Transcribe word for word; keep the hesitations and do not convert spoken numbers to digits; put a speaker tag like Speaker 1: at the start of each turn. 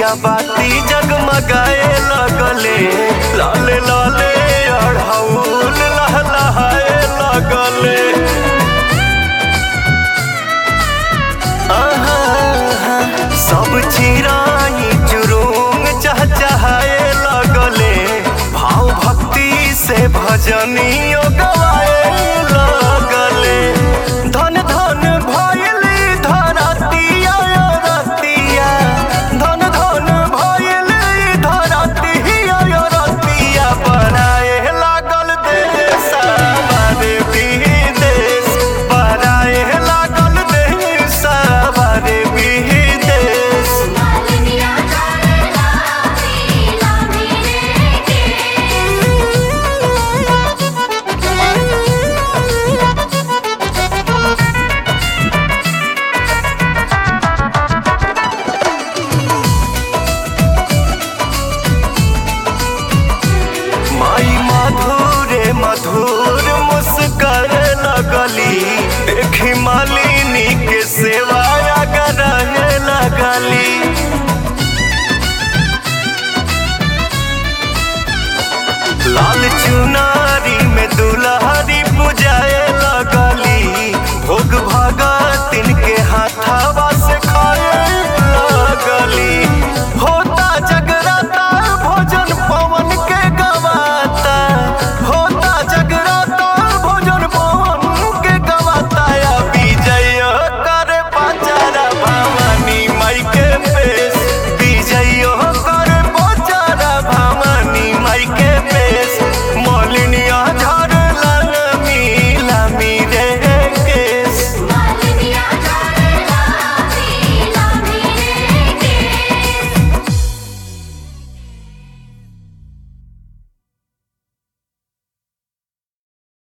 Speaker 1: दिया बाती जगमगाए लगले, लाले लाले अढ़ौल लहलहाए लगले। सब चिराई चुरुंग चहचहाए लगले, भाव भक्ति से भजनियो गवाए लगले। धन धन भइली धरतिया रतिया, धन धन भइली धरतिया रतिया, बनाए लागल देश हमारे विदेश, बनाए लागल देश हमारे विदेश। माई मधुरे मधुर मुस्कर लगली, देखी मालिनी के सेवा रहे लगली। लाल चुना